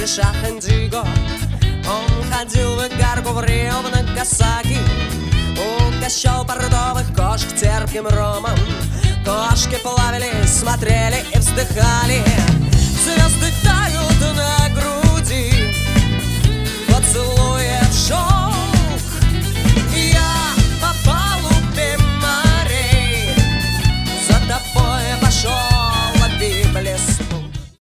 плечах индиго. Он ходил в Игарку, в Рио, в Нагасаки, угощал портовых кошек терпким ромом. Кошки плавали, смотрели и вздыхали.